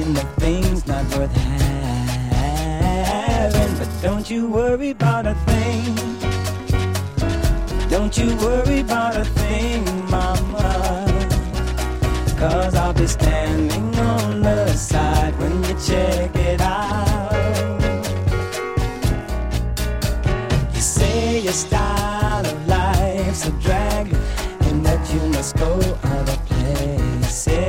kind of thing's not worth having. But don't you worry about a thing. Don't you worry about a thing, mama. 'Cause I'll be standing on the side when you check it out. You say your style of life's a drag and that you must go other places.